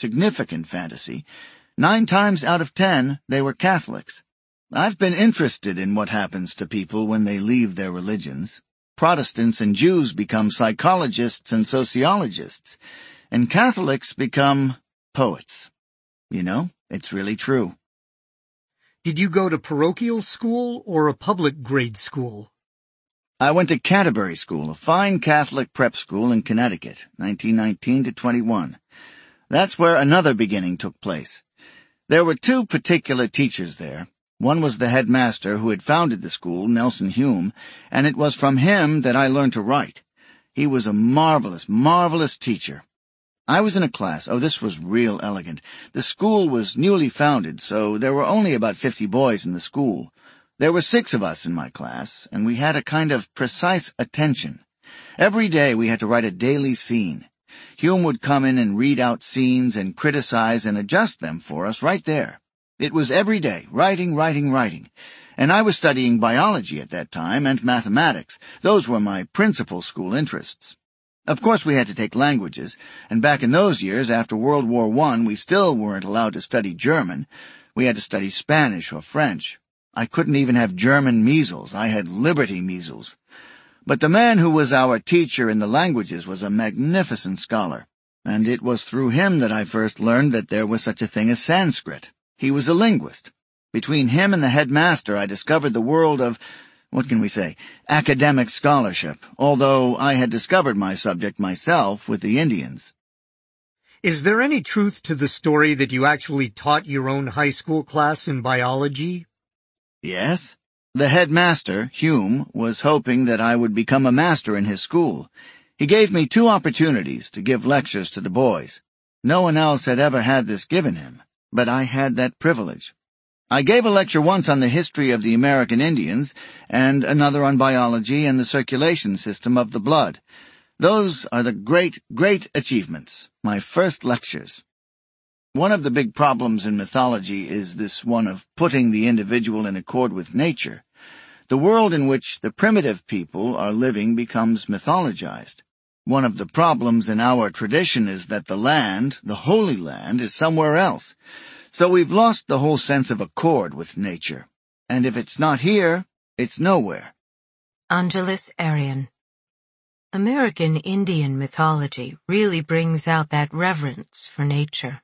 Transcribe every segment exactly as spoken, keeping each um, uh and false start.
significant fantasy, nine times out of ten they were Catholics. I've been interested in what happens to people when they leave their religions. Protestants and Jews become psychologists and sociologists, and Catholics become poets. You know, it's really true. Did you go to parochial school or a public grade school? I went to Canterbury School, a fine Catholic prep school in Connecticut, nineteen nineteen to twenty-one. That's where another beginning took place. There were two particular teachers there. One was the headmaster who had founded the school, Nelson Hume, and it was from him that I learned to write. He was a marvelous, marvelous teacher. I was in a class. Oh, this was real elegant. The school was newly founded, so there were only about fifty boys in the school. There were six of us in my class, and we had a kind of precise attention. Every day we had to write a daily scene. Hume would come in and read out scenes and criticize and adjust them for us right there. It was every day, writing, writing, writing. And I was studying biology at that time and mathematics. Those were my principal school interests. Of course we had to take languages, and back in those years, after World War One, we still weren't allowed to study German. We had to study Spanish or French. I couldn't even have German measles. I had Liberty measles. But the man who was our teacher in the languages was a magnificent scholar, and it was through him that I first learned that there was such a thing as Sanskrit. He was a linguist. Between him and the headmaster I discovered the world of, what can we say, academic scholarship, although I had discovered my subject myself with the Indians. Is there any truth to the story that you actually taught your own high school class in biology? Yes. The headmaster, Hume, was hoping that I would become a master in his school. He gave me two opportunities to give lectures to the boys. No one else had ever had this given him, but I had that privilege. I gave a lecture once on the history of the American Indians, and another on biology and the circulation system of the blood. Those are the great, great achievements, my first lectures. One of the big problems in mythology is this one of putting the individual in accord with nature. The world in which the primitive people are living becomes mythologized. One of the problems in our tradition is that the land, the Holy Land, is somewhere else. So we've lost the whole sense of accord with nature. And if it's not here, it's nowhere. Angeles Arrien. American Indian mythology really brings out that reverence for nature.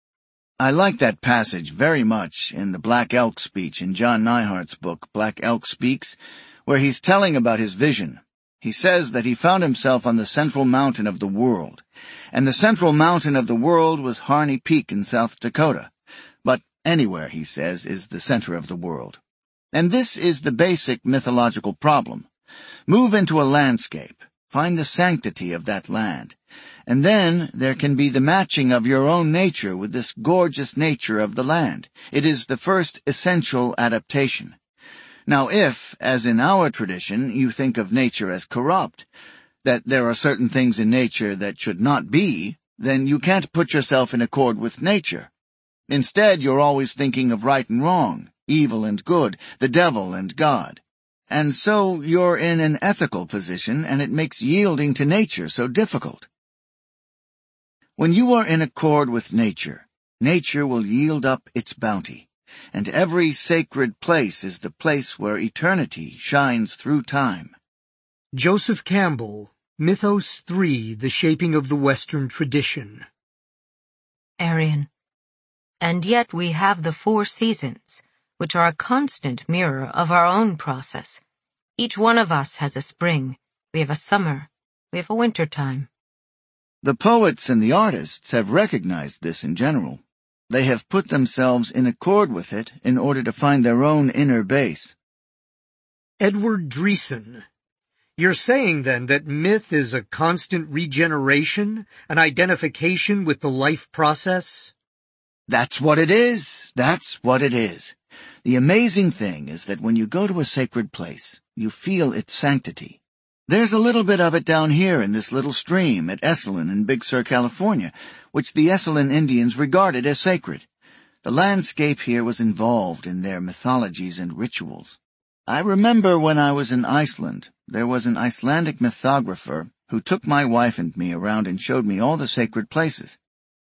I like that passage very much in the Black Elk speech in John Neihart's book, Black Elk Speaks, where he's telling about his vision. He says that he found himself on the central mountain of the world, and the central mountain of the world was Harney Peak in South Dakota. But anywhere, he says, is the center of the world. And this is the basic mythological problem. Move into a landscape, find the sanctity of that land, and then there can be the matching of your own nature with this gorgeous nature of the land. It is the first essential adaptation. Now if, as in our tradition, you think of nature as corrupt, that there are certain things in nature that should not be, then you can't put yourself in accord with nature. Instead, you're always thinking of right and wrong, evil and good, the devil and God. And so you're in an ethical position, and it makes yielding to nature so difficult. When you are in accord with nature, nature will yield up its bounty, and every sacred place is the place where eternity shines through time. Joseph Campbell, Mythos three, The Shaping of the Western Tradition. Arrien. And yet we have the four seasons, which are a constant mirror of our own process. Each one of us has a spring, we have a summer, we have a winter time. The poets and the artists have recognized this in general. They have put themselves in accord with it in order to find their own inner base. Edward Dreesen. You're saying, then, that myth is a constant regeneration, an identification with the life process? That's what it is. That's what it is. The amazing thing is that when you go to a sacred place, you feel its sanctity. There's a little bit of it down here in this little stream at Esalen in Big Sur, California, which the Esalen Indians regarded as sacred. The landscape here was involved in their mythologies and rituals. I remember when I was in Iceland, there was an Icelandic mythographer who took my wife and me around and showed me all the sacred places.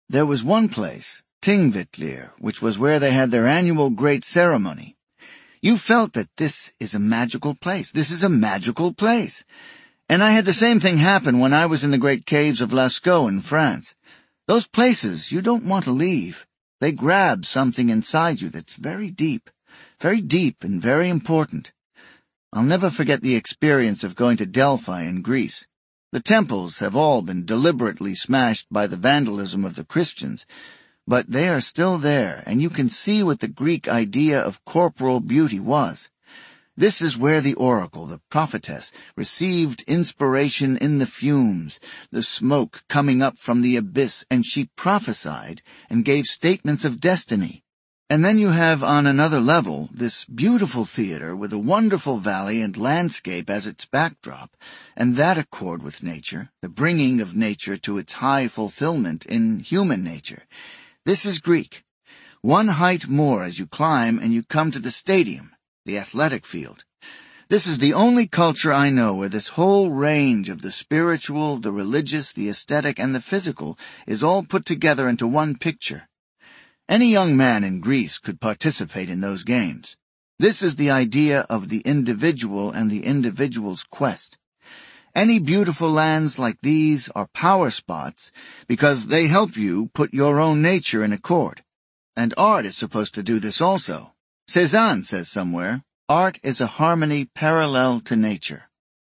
There was one place, Tingvitlir, which was where they had their annual great ceremony. You felt that this is a magical place. This is a magical place. And I had the same thing happen when I was in the great caves of Lascaux in France. Those places you don't want to leave. They grab something inside you that's very deep, very deep and very important. I'll never forget the experience of going to Delphi in Greece. The temples have all been deliberately smashed by the vandalism of the Christians, but they are still there, and you can see what the Greek idea of corporal beauty was. This is where the oracle, the prophetess, received inspiration in the fumes, the smoke coming up from the abyss, and she prophesied and gave statements of destiny. And then you have, on another level, this beautiful theater with a wonderful valley and landscape as its backdrop, and that accord with nature, the bringing of nature to its high fulfillment in human nature. This is Greek. One height more as you climb and you come to the stadium, the athletic field. This is the only culture I know where this whole range of the spiritual, the religious, the aesthetic, and the physical is all put together into one picture. Any young man in Greece could participate in those games. This is the idea of the individual and the individual's quest. Any beautiful lands like these are power spots because they help you put your own nature in accord. And art is supposed to do this also. Cézanne says somewhere, art is a harmony parallel to nature.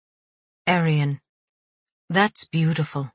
Arian, that's beautiful.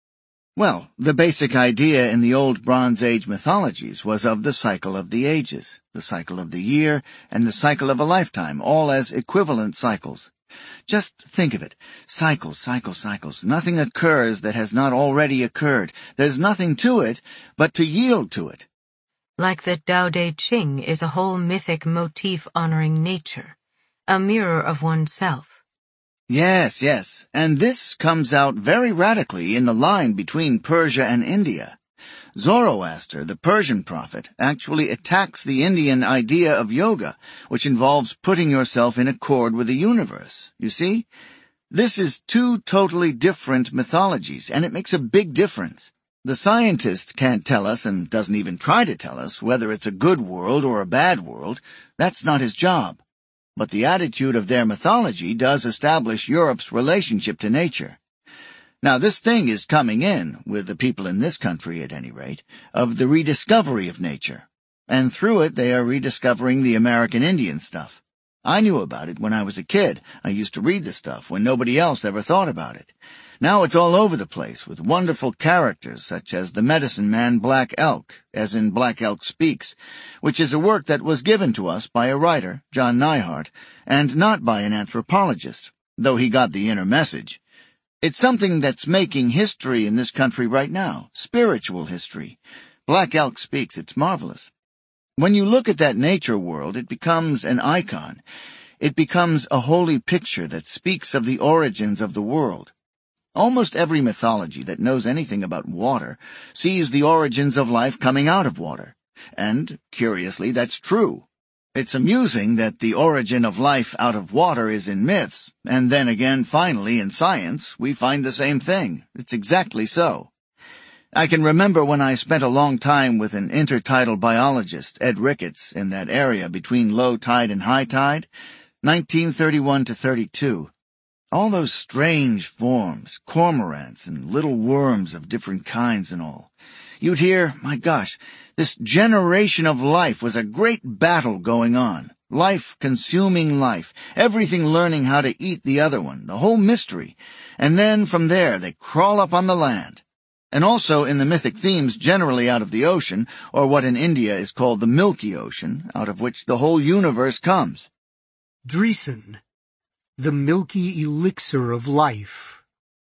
Well, the basic idea in the old Bronze Age mythologies was of the cycle of the ages, the cycle of the year, and the cycle of a lifetime, all as equivalent cycles. Just think of it. Cycles, cycles, cycles. Nothing occurs that has not already occurred. There's nothing to it but to yield to it. Like the Tao Te Ching is a whole mythic motif honoring nature, a mirror of oneself. Yes, yes, and this comes out very radically in the line between Persia and India. Zoroaster, the Persian prophet, actually attacks the Indian idea of yoga, which involves putting yourself in accord with the universe. You see? This is two totally different mythologies, and it makes a big difference. The scientist can't tell us, and doesn't even try to tell us, whether it's a good world or a bad world. That's not his job. But the attitude of their mythology does establish Europe's relationship to nature. Now this thing is coming in, with the people in this country at any rate, of the rediscovery of nature. And through it they are rediscovering the American Indian stuff. I knew about it when I was a kid. I used to read the stuff when nobody else ever thought about it. Now it's all over the place with wonderful characters such as the medicine man Black Elk, as in Black Elk Speaks, which is a work that was given to us by a writer, John Neihardt, and not by an anthropologist, though he got the inner message. It's something that's making history in this country right now, spiritual history. Black Elk Speaks, it's marvelous. When you look at that nature world, it becomes an icon. It becomes a holy picture that speaks of the origins of the world. Almost every mythology that knows anything about water sees the origins of life coming out of water. And, curiously, that's true. It's amusing that the origin of life out of water is in myths, and then again, finally, in science, we find the same thing. It's exactly so. I can remember when I spent a long time with an intertidal biologist, Ed Ricketts, in that area between low tide and high tide, nineteen thirty-one to thirty-two. All those strange forms, cormorants and little worms of different kinds and all. You'd hear, my gosh, this generation of life was a great battle going on. Life consuming life, everything learning how to eat the other one, the whole mystery. And then from there they crawl up on the land. And also in the mythic themes generally out of the ocean, or what in India is called the Milky Ocean, out of which the whole universe comes. Dreesen. The milky elixir of life.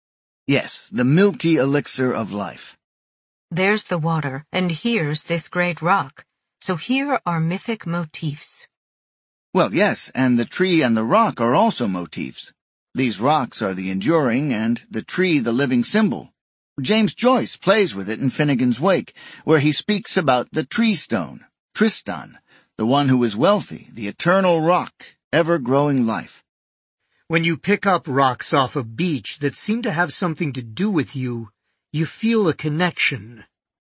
Yes, the milky elixir of life. There's the water, and here's this great rock. So here are mythic motifs. Well, yes, and the tree and the rock are also motifs. These rocks are the enduring, and the tree the living symbol. James Joyce plays with it in Finnegan's Wake, where he speaks about the tree stone, Tristan, the one who is wealthy, the eternal rock, ever-growing life. When you pick up rocks off a beach that seem to have something to do with you, you feel a connection.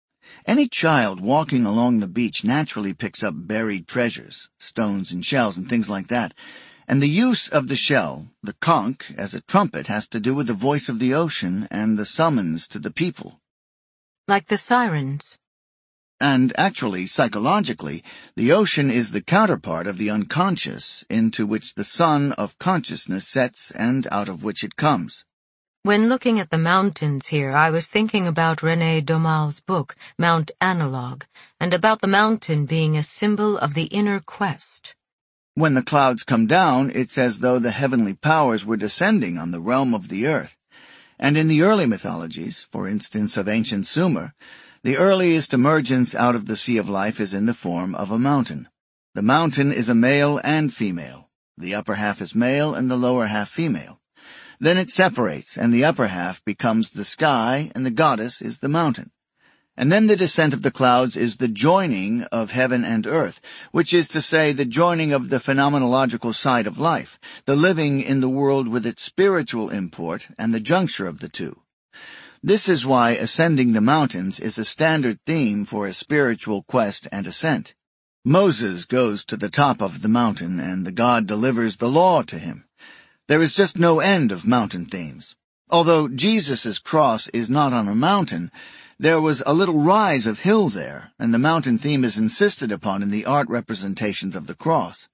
Any child walking along the beach naturally picks up buried treasures, stones and shells and things like that. And the use of the shell, the conch, as a trumpet has to do with the voice of the ocean and the summons to the people. Like the sirens. And actually, psychologically, the ocean is the counterpart of the unconscious, into which the sun of consciousness sets and out of which it comes. When looking at the mountains here, I was thinking about René Daumal's book, Mount Analog, and about the mountain being a symbol of the inner quest. When the clouds come down, it's as though the heavenly powers were descending on the realm of the earth. And in the early mythologies, for instance of ancient Sumer, the earliest emergence out of the sea of life is in the form of a mountain. The mountain is a male and female. The upper half is male and the lower half female. Then it separates, and the upper half becomes the sky, and the goddess is the mountain. And then the descent of the clouds is the joining of heaven and earth, which is to say the joining of the phenomenological side of life, the living in the world with its spiritual import and the juncture of the two. This is why ascending the mountains is a standard theme for a spiritual quest and ascent. Moses goes to the top of the mountain, and the God delivers the law to him. There is just no end of mountain themes. Although Jesus' cross is not on a mountain, there was a little rise of hill there, and the mountain theme is insisted upon in the art representations of the cross.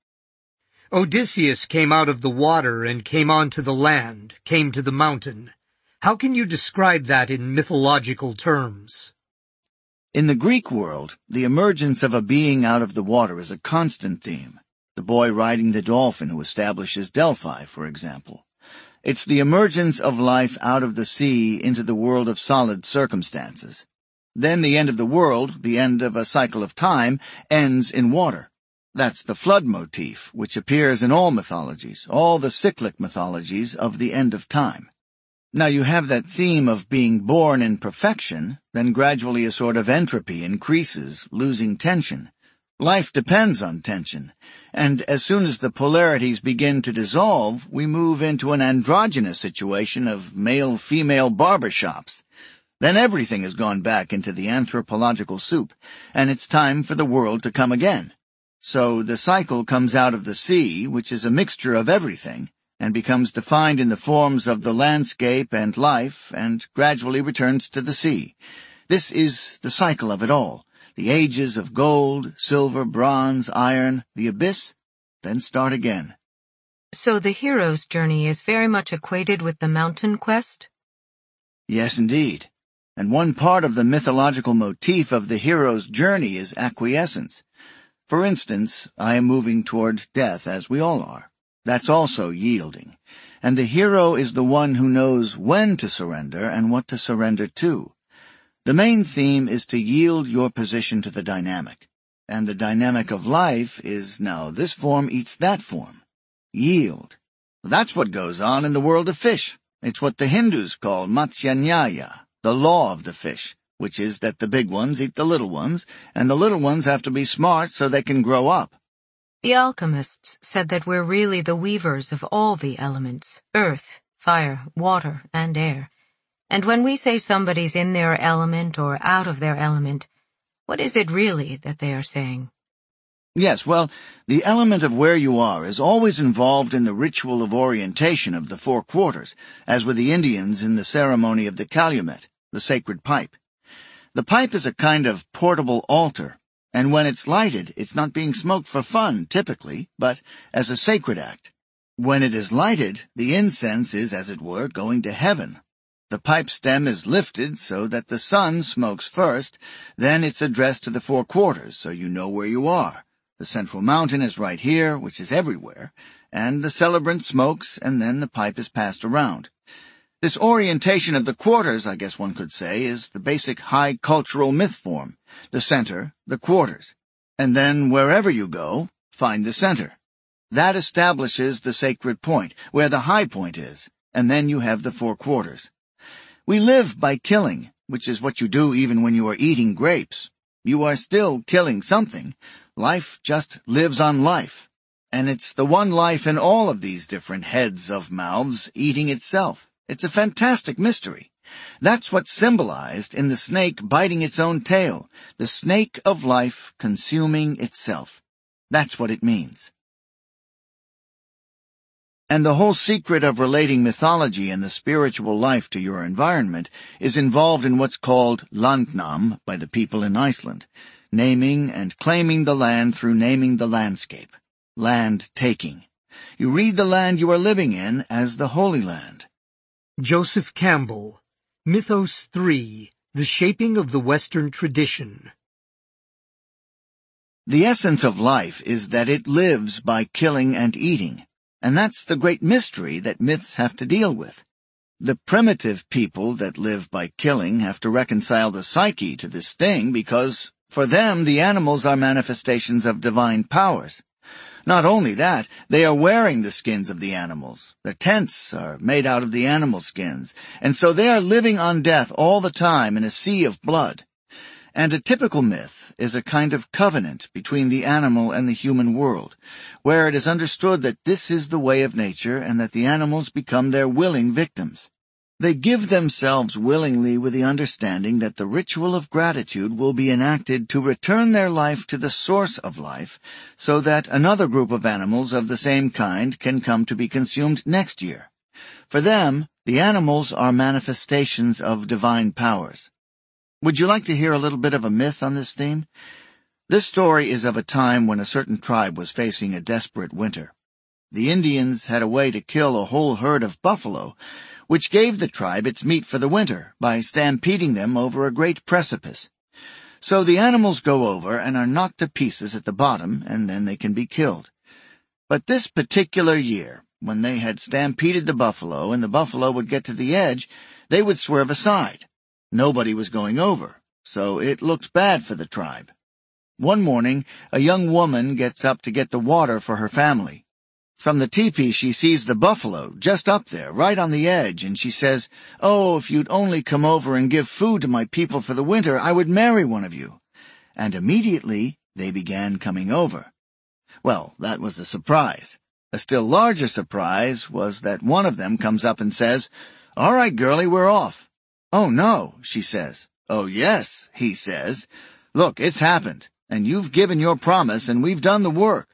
Odysseus came out of the water and came onto the land, came to the mountain. How can you describe that in mythological terms? In the Greek world, the emergence of a being out of the water is a constant theme. The boy riding the dolphin who establishes Delphi, for example. It's the emergence of life out of the sea into the world of solid circumstances. Then the end of the world, the end of a cycle of time, ends in water. That's the flood motif, which appears in all mythologies, all the cyclic mythologies of the end of time. Now you have that theme of being born in perfection, then gradually a sort of entropy increases, losing tension. Life depends on tension, and as soon as the polarities begin to dissolve, we move into an androgynous situation of male-female barbershops. Then everything has gone back into the anthropological soup, and it's time for the world to come again. So the cycle comes out of the sea, which is a mixture of everything, and becomes defined in the forms of the landscape and life, and gradually returns to the sea. This is the cycle of it all. The ages of gold, silver, bronze, iron, the abyss, then start again. So the hero's journey is very much equated with the mountain quest? Yes, indeed. And one part of the mythological motif of the hero's journey is acquiescence. For instance, I am moving toward death, as we all are. That's also yielding. And the hero is the one who knows when to surrender and what to surrender to. The main theme is to yield your position to the dynamic. And the dynamic of life is now this form eats that form. Yield. That's what goes on in the world of fish. It's what the Hindus call Matsya Nyaya, the law of the fish, which is that the big ones eat the little ones, and the little ones have to be smart so they can grow up. The alchemists said that we're really the weavers of all the elements, earth, fire, water, and air. And when we say somebody's in their element or out of their element, what is it really that they are saying? Yes, well, the element of where you are is always involved in the ritual of orientation of the four quarters, as with the Indians in the ceremony of the calumet, the sacred pipe. The pipe is a kind of portable altar, and when it's lighted, it's not being smoked for fun, typically, but as a sacred act. When it is lighted, the incense is, as it were, going to heaven. The pipe stem is lifted so that the sun smokes first, then it's addressed to the four quarters, so you know where you are. The central mountain is right here, which is everywhere, and the celebrant smokes, and then the pipe is passed around. This orientation of the quarters, I guess one could say, is the basic high cultural myth form, the center, the quarters. And then wherever you go, find the center. That establishes the sacred point, where the high point is, and then you have the four quarters. We live by killing, which is what you do even when you are eating grapes. You are still killing something. Life just lives on life. And it's the one life in all of these different heads of mouths eating itself. It's a fantastic mystery. That's what's symbolized in the snake biting its own tail, the snake of life consuming itself. That's what it means. And the whole secret of relating mythology and the spiritual life to your environment is involved in what's called landnam by the people in Iceland, naming and claiming the land through naming the landscape, land taking. You read the land you are living in as the Holy Land. Joseph Campbell, Mythos three, The Shaping of the Western Tradition. The essence of life is that it lives by killing and eating, and that's the great mystery that myths have to deal with. The primitive people that live by killing have to reconcile the psyche to this thing because, for them, the animals are manifestations of divine powers. Not only that, they are wearing the skins of the animals. Their tents are made out of the animal skins, and so they are living on death all the time in a sea of blood. And a typical myth is a kind of covenant between the animal and the human world, where it is understood that this is the way of nature and that the animals become their willing victims. They give themselves willingly with the understanding that the ritual of gratitude will be enacted to return their life to the source of life, so that another group of animals of the same kind can come to be consumed next year. For them, the animals are manifestations of divine powers. Would you like to hear a little bit of a myth on this theme? This story is of a time when a certain tribe was facing a desperate winter. The Indians had a way to kill a whole herd of buffalo, which gave the tribe its meat for the winter by stampeding them over a great precipice. So the animals go over and are knocked to pieces at the bottom, and then they can be killed. But this particular year, when they had stampeded the buffalo and the buffalo would get to the edge, they would swerve aside. Nobody was going over, so it looked bad for the tribe. One morning, a young woman gets up to get the water for her family. From the teepee she sees the buffalo just up there, right on the edge, and she says, "Oh, if you'd only come over and give food to my people for the winter, I would marry one of you." And immediately they began coming over. Well, that was a surprise. A still larger surprise was that one of them comes up and says, "All right, girlie, we're off." "Oh, no," she says. "Oh, yes," he says. "Look, it's happened, and you've given your promise, and we've done the work."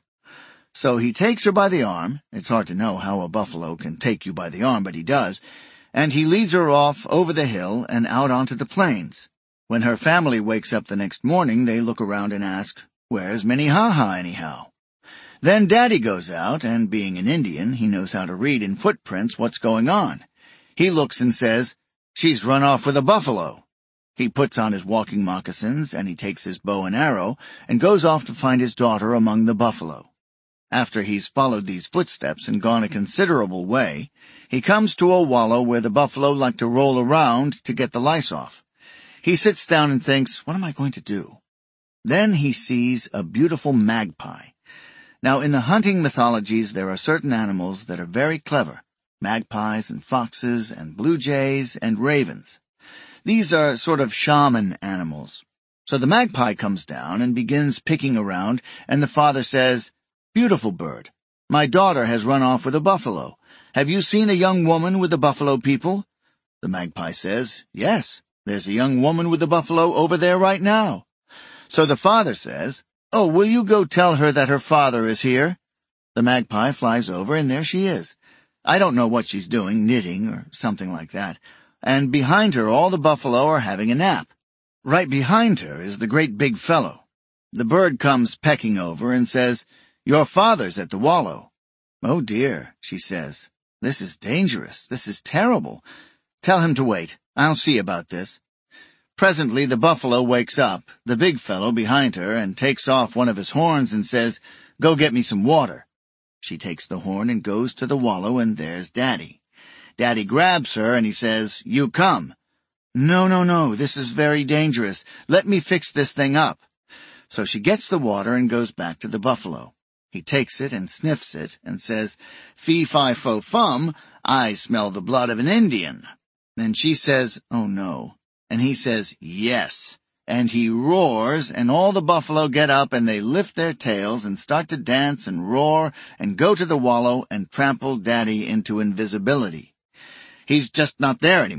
So he takes her by the arm. It's hard to know how a buffalo can take you by the arm, but he does. And he leads her off over the hill and out onto the plains. When her family wakes up the next morning, they look around and ask, "Where's Minnehaha anyhow?" Then Daddy goes out, and being an Indian, he knows how to read in footprints what's going on. He looks and says, "She's run off with a buffalo." He puts on his walking moccasins, and he takes his bow and arrow, and goes off to find his daughter among the buffalo. After he's followed these footsteps and gone a considerable way, he comes to a wallow where the buffalo like to roll around to get the lice off. He sits down and thinks, "What am I going to do?" Then he sees a beautiful magpie. Now, in the hunting mythologies, there are certain animals that are very clever, magpies and foxes and blue jays and ravens. These are sort of shaman animals. So the magpie comes down and begins picking around, and the father says, "Beautiful bird, my daughter has run off with a buffalo. Have you seen a young woman with the buffalo people?" The magpie says, "Yes, there's a young woman with the buffalo over there right now." So the father says, "Oh, will you go tell her that her father is here?" The magpie flies over, and there she is. I don't know what she's doing, knitting or something like that. And behind her all the buffalo are having a nap. Right behind her is the great big fellow. The bird comes pecking over and says, "Your father's at the wallow." "Oh dear," she says. "This is dangerous. This is terrible. Tell him to wait. I'll see about this." Presently the buffalo wakes up, the big fellow behind her, and takes off one of his horns and says, "Go get me some water." She takes the horn and goes to the wallow, and there's Daddy. Daddy grabs her and he says, "You come." "No, no, no, this is very dangerous. Let me fix this thing up." So she gets the water and goes back to the buffalo. He takes it and sniffs it and says, "Fee-fi-fo-fum, I smell the blood of an Indian." Then she says, "Oh no." And he says, "Yes." And he roars, and all the buffalo get up and they lift their tails and start to dance and roar and go to the wallow and trample Daddy into invisibility. He's just not there anymore.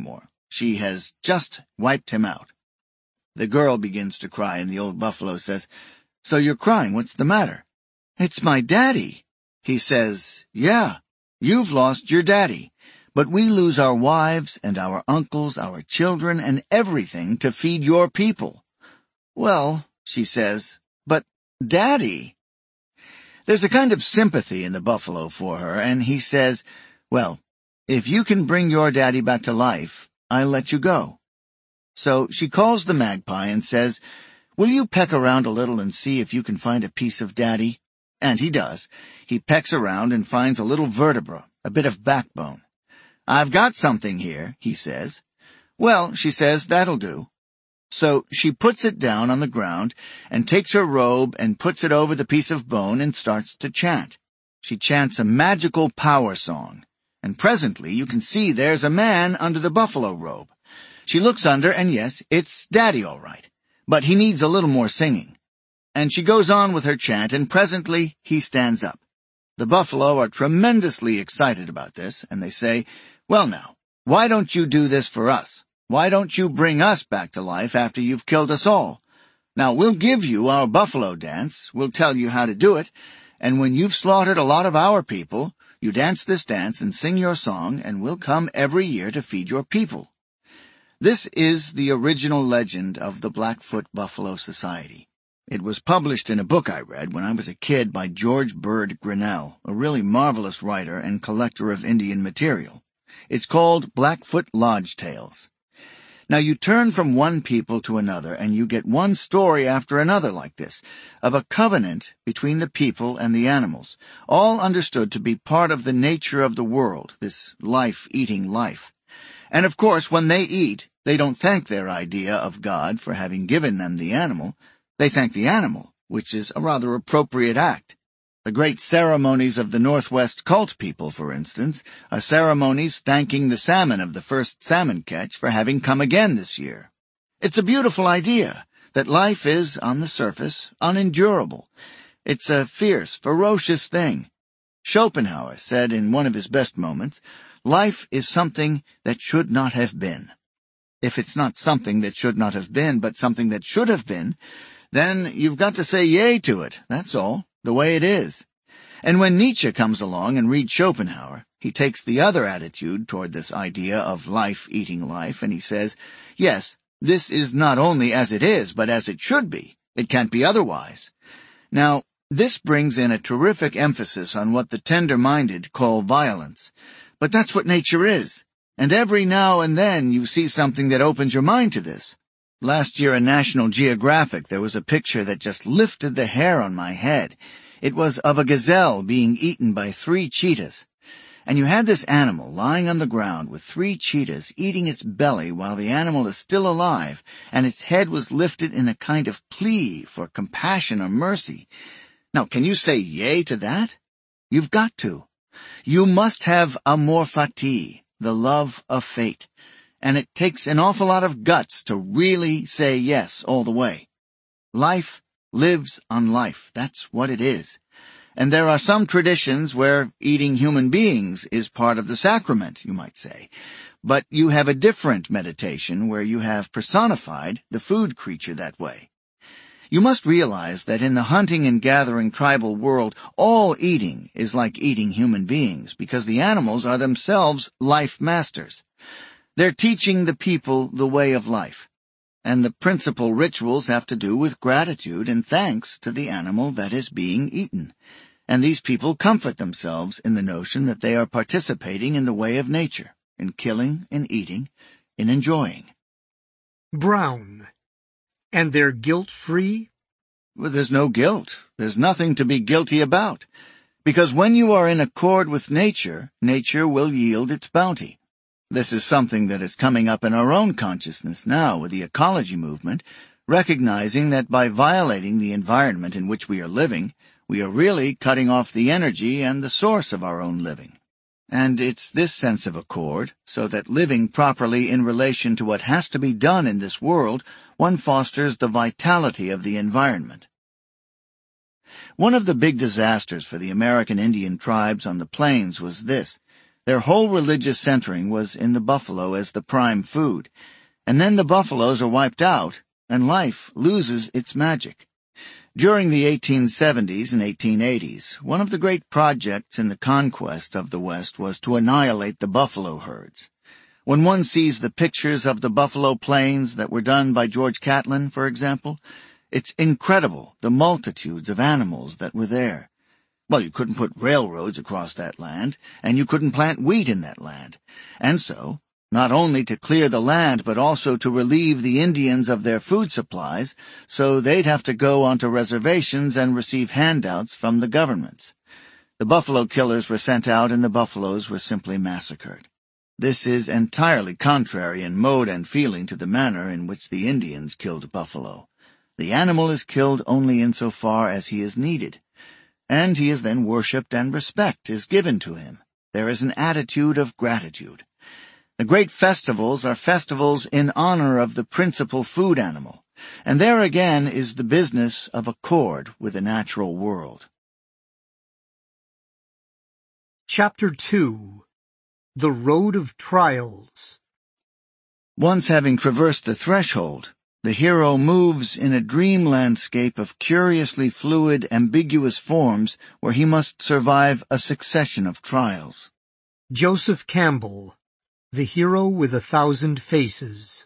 She has just wiped him out. The girl begins to cry, and the old buffalo says, "So you're crying, what's the matter?" "It's my daddy." He says, "Yeah, you've lost your daddy, but we lose our wives and our uncles, our children, and everything to feed your people." "Well," she says, "but Daddy..." There's a kind of sympathy in the buffalo for her, and he says, "Well, if you can bring your daddy back to life, I'll let you go." So she calls the magpie and says, "Will you peck around a little and see if you can find a piece of Daddy?" And he does. He pecks around and finds a little vertebra, a bit of backbone. "I've got something here," he says. "Well," she says, "that'll do." So she puts it down on the ground and takes her robe and puts it over the piece of bone and starts to chant. She chants a magical power song, and presently you can see there's a man under the buffalo robe. She looks under, and yes, it's Daddy all right, but he needs a little more singing. And she goes on with her chant, and presently he stands up. The buffalo are tremendously excited about this, and they say, "Well now, why don't you do this for us? Why don't you bring us back to life after you've killed us all? Now we'll give you our buffalo dance, we'll tell you how to do it, and when you've slaughtered a lot of our people, you dance this dance and sing your song, and we'll come every year to feed your people." This is the original legend of the Blackfoot Buffalo Society. It was published in a book I read when I was a kid by George Bird Grinnell, a really marvelous writer and collector of Indian material. It's called Blackfoot Lodge Tales. Now you turn from one people to another, and you get one story after another like this, of a covenant between the people and the animals, all understood to be part of the nature of the world, this life-eating life. And of course, when they eat, they don't thank their idea of God for having given them the animal. They thank the animal, which is a rather appropriate act. The great ceremonies of the Northwest cult people, for instance, are ceremonies thanking the salmon of the first salmon catch for having come again this year. It's a beautiful idea that life is, on the surface, unendurable. It's a fierce, ferocious thing. Schopenhauer said in one of his best moments, "Life is something that should not have been." If it's not something that should not have been, but something that should have been, then you've got to say yay to it, that's all, the way it is. And when Nietzsche comes along and reads Schopenhauer, he takes the other attitude toward this idea of life eating life, and he says, yes, this is not only as it is, but as it should be. It can't be otherwise. Now, this brings in a terrific emphasis on what the tender-minded call violence. But that's what nature is. And every now and then you see something that opens your mind to this. Last year in National Geographic there was a picture that just lifted the hair on my head. It was of a gazelle being eaten by three cheetahs. And you had this animal lying on the ground with three cheetahs eating its belly while the animal is still alive, and its head was lifted in a kind of plea for compassion or mercy. Now, can you say yay to that? You've got to. You must have amor fati, the love of fate, and it takes an awful lot of guts to really say yes all the way. Life lives on life, that's what it is. And there are some traditions where eating human beings is part of the sacrament, you might say. But you have a different meditation where you have personified the food creature that way. You must realize that in the hunting and gathering tribal world, all eating is like eating human beings, because the animals are themselves life masters. They're teaching the people the way of life, and the principal rituals have to do with gratitude and thanks to the animal that is being eaten. And these people comfort themselves in the notion that they are participating in the way of nature, in killing, in eating, in enjoying. Brown. And they're guilt-free? Well, there's no guilt. There's nothing to be guilty about. Because when you are in accord with nature, nature will yield its bounty. This is something that is coming up in our own consciousness now with the ecology movement, recognizing that by violating the environment in which we are living, we are really cutting off the energy and the source of our own living. And it's this sense of accord, so that living properly in relation to what has to be done in this world, one fosters the vitality of the environment. One of the big disasters for the American Indian tribes on the plains was this. Their whole religious centering was in the buffalo as the prime food. And then the buffaloes are wiped out, and life loses its magic. During the eighteen seventies and eighteen eighties, one of the great projects in the conquest of the West was to annihilate the buffalo herds. When one sees the pictures of the buffalo plains that were done by George Catlin, for example, it's incredible the multitudes of animals that were there. Well, you couldn't put railroads across that land, and you couldn't plant wheat in that land. And so, not only to clear the land, but also to relieve the Indians of their food supplies, so they'd have to go onto reservations and receive handouts from the governments. The buffalo killers were sent out and the buffaloes were simply massacred. This is entirely contrary in mode and feeling to the manner in which the Indians killed buffalo. The animal is killed only insofar as he is needed, and he is then worshipped and respect is given to him. There is an attitude of gratitude. The great festivals are festivals in honor of the principal food animal, and there again is the business of accord with the natural world. Chapter two. The Road of Trials. Once having traversed the threshold, the hero moves in a dream landscape of curiously fluid, ambiguous forms where he must survive a succession of trials. Joseph Campbell, The Hero with a Thousand Faces.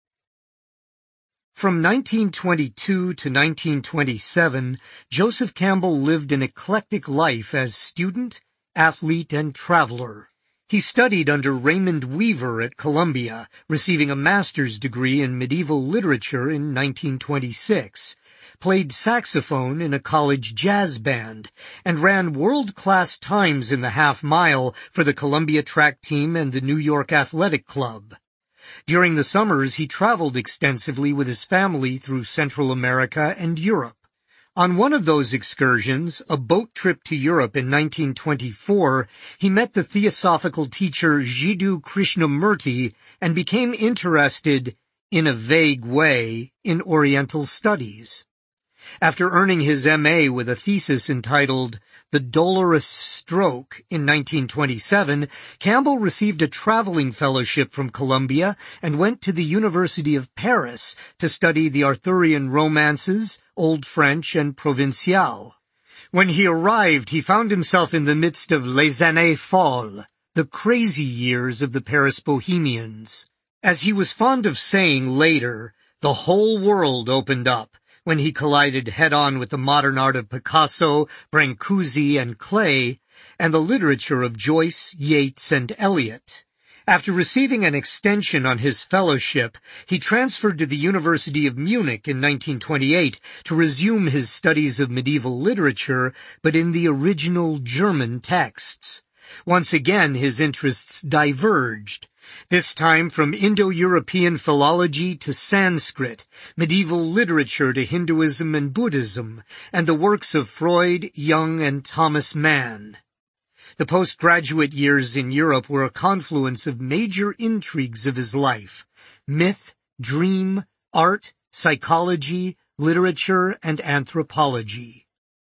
From nineteen twenty-two to nineteen twenty-seven, Joseph Campbell lived an eclectic life as student, athlete, and traveler. He studied under Raymond Weaver at Columbia, receiving a master's degree in medieval literature in nineteen twenty-six, played saxophone in a college jazz band, and ran world-class times in the half-mile for the Columbia track team and the New York Athletic Club. During the summers, he traveled extensively with his family through Central America and Europe. On one of those excursions, a boat trip to Europe in nineteen twenty-four, he met the theosophical teacher Jiddu Krishnamurti and became interested, in a vague way, in Oriental studies. After earning his M A with a thesis entitled The Dolorous Stroke in nineteen twenty-seven, Campbell received a traveling fellowship from Columbia and went to the University of Paris to study the Arthurian romances, Old French, and Provincial. When he arrived, he found himself in the midst of Les Années Folles, the crazy years of the Paris Bohemians. As he was fond of saying later, the whole world opened up when he collided head-on with the modern art of Picasso, Brancusi, and Klee, and the literature of Joyce, Yeats, and Eliot. After receiving an extension on his fellowship, he transferred to the University of Munich in nineteen twenty-eight to resume his studies of medieval literature, but in the original German texts. Once again, his interests diverged. This time from Indo-European philology to Sanskrit, medieval literature to Hinduism and Buddhism, and the works of Freud, Jung, and Thomas Mann. The postgraduate years in Europe were a confluence of major intrigues of his life: myth, dream, art, psychology, literature, and anthropology.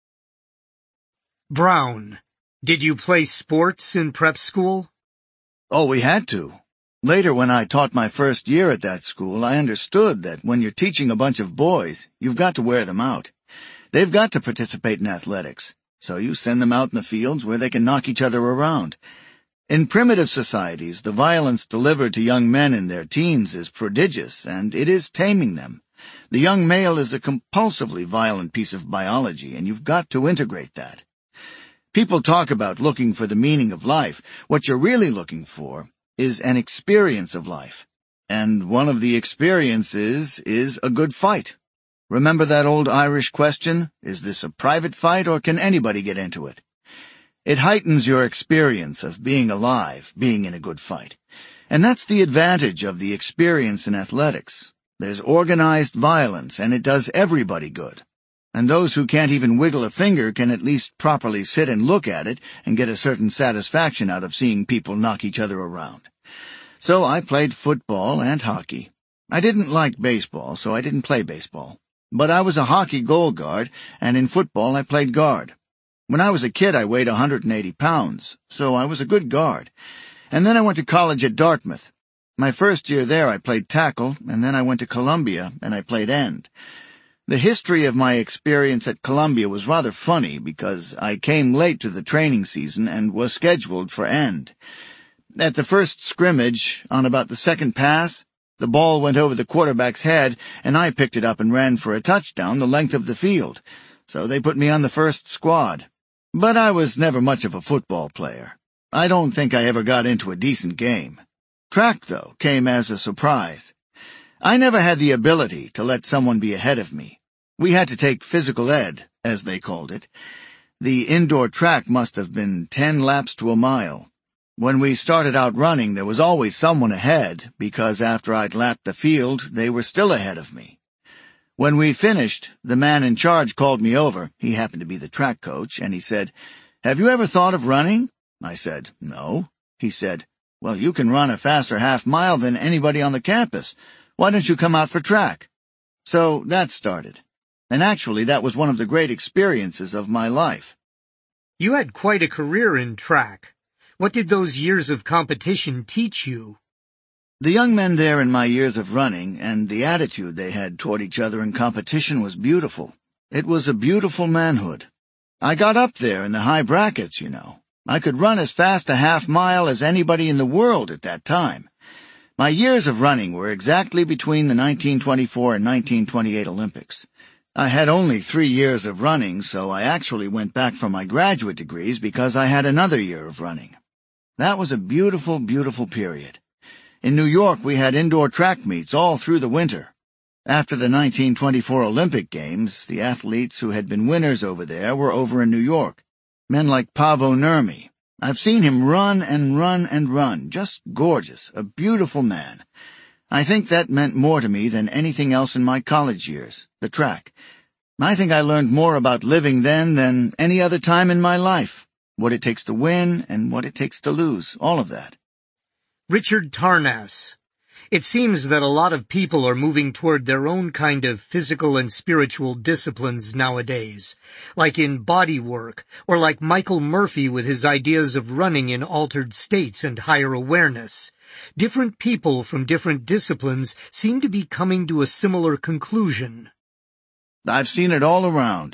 Brown, did you play sports in prep school? Oh, we had to. Later, when I taught my first year at that school, I understood that when you're teaching a bunch of boys, you've got to wear them out. They've got to participate in athletics, so you send them out in the fields where they can knock each other around. In primitive societies, the violence delivered to young men in their teens is prodigious, and it is taming them. The young male is a compulsively violent piece of biology, and you've got to integrate that. People talk about looking for the meaning of life. What you're really looking for is an experience of life. And one of the experiences is a good fight. Remember that old Irish question, is this a private fight or can anybody get into it? It heightens your experience of being alive, being in a good fight. And that's the advantage of the experience in athletics. There's organized violence, and it does everybody good. And those who can't even wiggle a finger can at least properly sit and look at it and get a certain satisfaction out of seeing people knock each other around. So I played football and hockey. I didn't like baseball, so I didn't play baseball. But I was a hockey goal guard, and in football I played guard. When I was a kid, I weighed one hundred eighty pounds, so I was a good guard. And then I went to college at Dartmouth. My first year there, I played tackle, and then I went to Columbia, and I played end. The history of my experience at Columbia was rather funny because I came late to the training season and was scheduled for end. At the first scrimmage, on about the second pass, the ball went over the quarterback's head, and I picked it up and ran for a touchdown the length of the field. So they put me on the first squad. But I was never much of a football player. I don't think I ever got into a decent game. Track, though, came as a surprise. I never had the ability to let someone be ahead of me. We had to take physical ed, as they called it. The indoor track must have been ten laps to a mile. When we started out running, there was always someone ahead, because after I'd lapped the field, they were still ahead of me. When we finished, the man in charge called me over. He happened to be the track coach, and he said, "Have you ever thought of running?" I said, "No." He said, "Well, you can run a faster half mile than anybody on the campus. Why don't you come out for track?" So that started. And actually, that was one of the great experiences of my life. You had quite a career in track. What did those years of competition teach you? The young men there in my years of running and the attitude they had toward each other in competition was beautiful. It was a beautiful manhood. I got up there in the high brackets, you know. I could run as fast a half mile as anybody in the world at that time. My years of running were exactly between the nineteen twenty-four and nineteen twenty-eight Olympics. I had only three years of running, so I actually went back for my graduate degrees because I had another year of running. That was a beautiful, beautiful period. In New York, we had indoor track meets all through the winter. After the nineteen twenty-four Olympic Games, the athletes who had been winners over there were over in New York. Men like Paavo Nurmi. I've seen him run and run and run, just gorgeous, a beautiful man. I think that meant more to me than anything else in my college years, the track. I think I learned more about living then than any other time in my life. What it takes to win and what it takes to lose, all of that. Richard Tarnas. It seems that a lot of people are moving toward their own kind of physical and spiritual disciplines nowadays, like in body work, or like Michael Murphy with his ideas of running in altered states and higher awareness. Different people from different disciplines seem to be coming to a similar conclusion. I've seen it all around.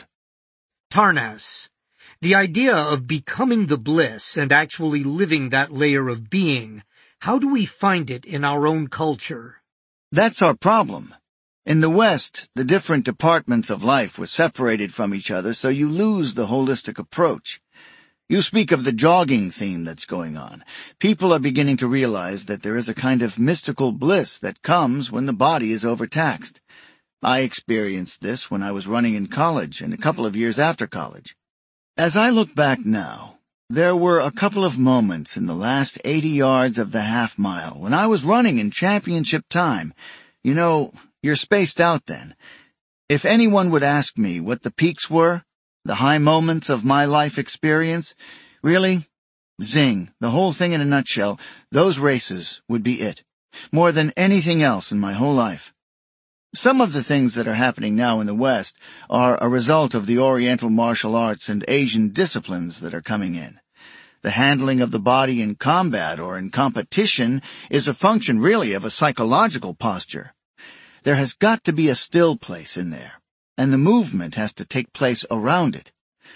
Tarnas. The idea of becoming the bliss and actually living that layer of being, how do we find it in our own culture? That's our problem. In the West, the different departments of life were separated from each other, so you lose the holistic approach. You speak of the jogging theme that's going on. People are beginning to realize that there is a kind of mystical bliss that comes when the body is overtaxed. I experienced this when I was running in college and a couple of years after college. As I look back now, there were a couple of moments in the last eighty yards of the half mile when I was running in championship time. You know, you're spaced out then. If anyone would ask me what the peaks were, the high moments of my life experience, really, zing, the whole thing in a nutshell, those races would be it. More than anything else in my whole life. Some of the things that are happening now in the West are a result of the Oriental martial arts and Asian disciplines that are coming in. The handling of the body in combat or in competition is a function really of a psychological posture. There has got to be a still place in there, and the movement has to take place around it.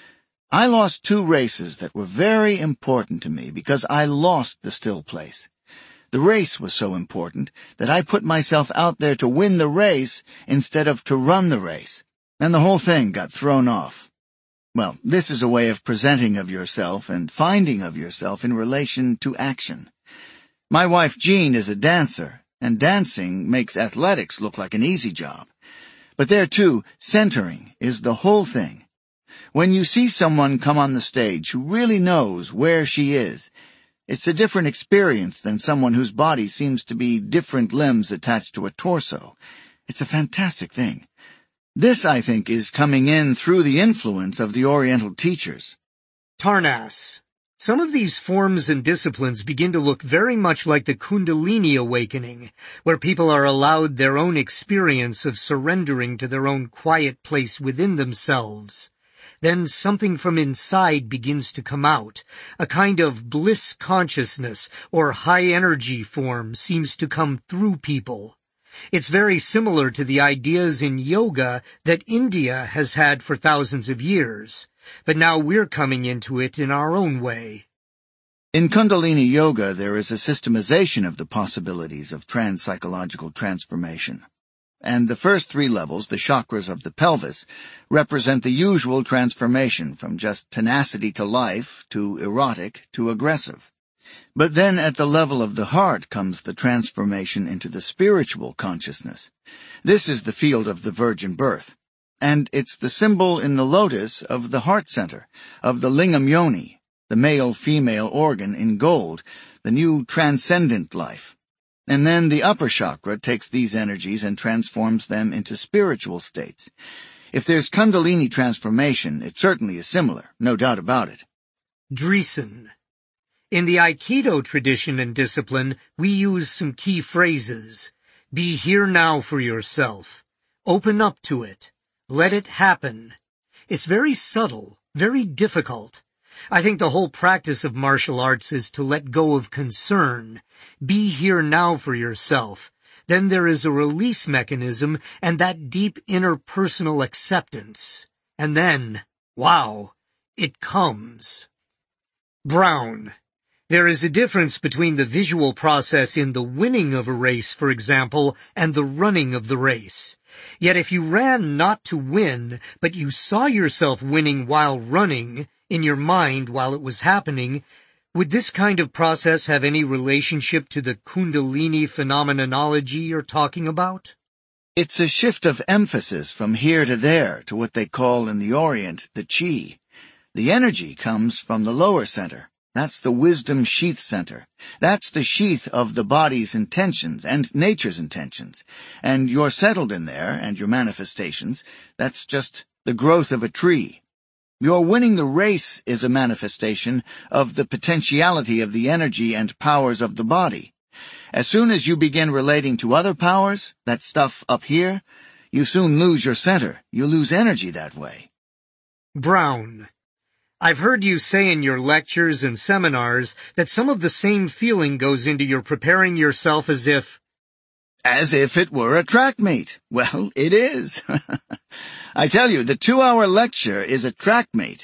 I lost two races that were very important to me because I lost the still place. The race was so important that I put myself out there to win the race instead of to run the race, and the whole thing got thrown off. Well, this is a way of presenting of yourself and finding of yourself in relation to action. My wife Jean is a dancer, and dancing makes athletics look like an easy job. But there too, centering is the whole thing. When you see someone come on the stage who really knows where she is, it's a different experience than someone whose body seems to be different limbs attached to a torso. It's a fantastic thing. This, I think, is coming in through the influence of the Oriental teachers. Tarnas. Some of these forms and disciplines begin to look very much like the Kundalini awakening, where people are allowed their own experience of surrendering to their own quiet place within themselves. Then something from inside begins to come out. A kind of bliss consciousness or high energy form seems to come through people. It's very similar to the ideas in yoga that India has had for thousands of years, but now we're coming into it in our own way. In Kundalini Yoga, there is a systemization of the possibilities of trans-psychological transformation. And the first three levels, the chakras of the pelvis, represent the usual transformation from just tenacity to life, to erotic, to aggressive. But then at the level of the heart comes the transformation into the spiritual consciousness. This is the field of the virgin birth. And it's the symbol in the lotus of the heart center, of the lingam yoni, the male-female organ in gold, the new transcendent life. And then the upper chakra takes these energies and transforms them into spiritual states. If there's Kundalini transformation, it certainly is similar, no doubt about it. Dreesen. In the Aikido tradition and discipline, we use some key phrases. Be here now for yourself. Open up to it. Let it happen. It's very subtle, very difficult. I think the whole practice of martial arts is to let go of concern. Be here now for yourself. Then there is a release mechanism and that deep inner personal acceptance. And then, wow, it comes. Brown. There is a difference between the visual process in the winning of a race, for example, and the running of the race. Yet if you ran not to win, but you saw yourself winning while running, in your mind while it was happening, would this kind of process have any relationship to the Kundalini phenomenology you're talking about? It's a shift of emphasis from here to there to what they call in the Orient the chi. The energy comes from the lower center. That's the wisdom sheath center. That's the sheath of the body's intentions and nature's intentions. And you're settled in there, and your manifestations, that's just the growth of a tree. Your winning the race is a manifestation of the potentiality of the energy and powers of the body. As soon as you begin relating to other powers, that stuff up here, you soon lose your center. You lose energy that way. Brown. I've heard you say in your lectures and seminars that some of the same feeling goes into your preparing yourself as if... As if it were a track meet. Well, it is. I tell you, the two-hour lecture is a track meet.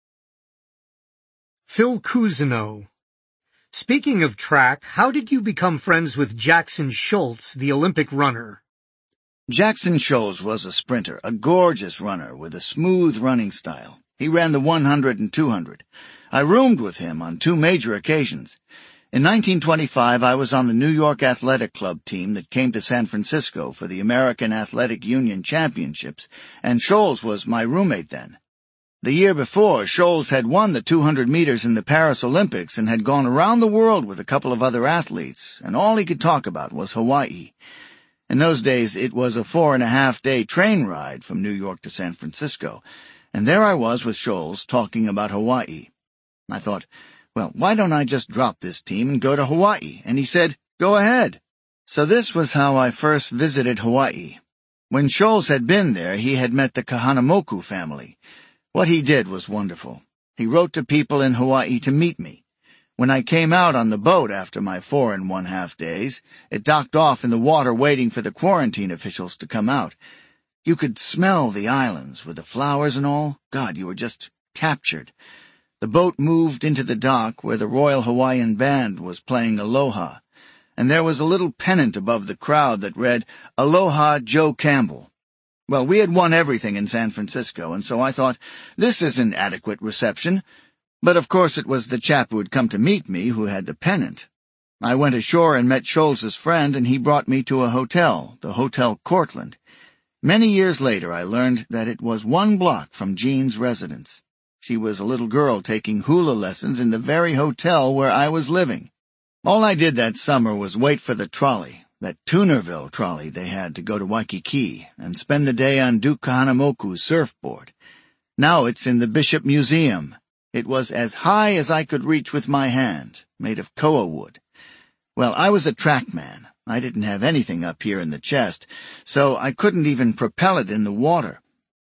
Phil Cousineau. Speaking of track, how did you become friends with Jackson Scholz, the Olympic runner? Jackson Scholz was a sprinter, a gorgeous runner with a smooth running style. He ran the one hundred and two hundred. I roomed with him on two major occasions. In nineteen twenty-five, I was on the New York Athletic Club team that came to San Francisco for the American Athletic Union Championships, and Scholz was my roommate then. The year before, Scholz had won the two hundred meters in the Paris Olympics and had gone around the world with a couple of other athletes, and all he could talk about was Hawaii. In those days, it was a four and a half day train ride from New York to San Francisco. And there I was with Scholz talking about Hawaii. I thought, well, why don't I just drop this team and go to Hawaii? And he said, go ahead. So this was how I first visited Hawaii. When Scholz had been there, he had met the Kahanamoku family. What he did was wonderful. He wrote to people in Hawaii to meet me. When I came out on the boat after my four and one half days, it docked off in the water waiting for the quarantine officials to come out. You could smell the islands with the flowers and all. God, you were just captured. The boat moved into the dock where the Royal Hawaiian Band was playing Aloha, and there was a little pennant above the crowd that read, Aloha Joe Campbell. Well, we had won everything in San Francisco, and so I thought, this is an adequate reception. But of course it was the chap who had come to meet me who had the pennant. I went ashore and met Scholz's friend, and he brought me to a hotel, the Hotel Cortland. Many years later, I learned that it was one block from Jean's residence. She was a little girl taking hula lessons in the very hotel where I was living. All I did that summer was wait for the trolley, that Tunerville trolley they had to go to Waikiki, and spend the day on Duke Kahanamoku's surfboard. Now it's in the Bishop Museum. It was as high as I could reach with my hand, made of koa wood. Well, I was a track man. I didn't have anything up here in the chest, so I couldn't even propel it in the water.